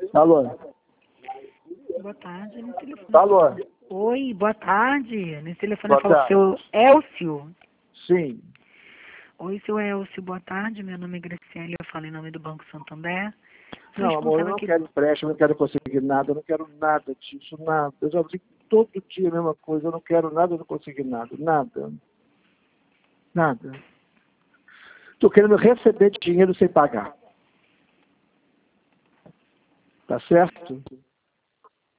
Alô? Boa tarde, no telefone. Alô? Oi, boa tarde. Nesse telefone Boa fala o seu Elcio. Sim. Oi, seu Elcio, boa tarde. Meu nome é Graciele, eu falo em nome do Banco Santander. Sou Não, amor, eu não aqui. quero empréstimo, eu não quero conseguir nada, eu não quero nada disso, nada. Eu já digo todo dia a mesma coisa, eu não quero nada, eu não consegui nada, nada. Nada. Estou querendo receber dinheiro sem pagar. Tá certo?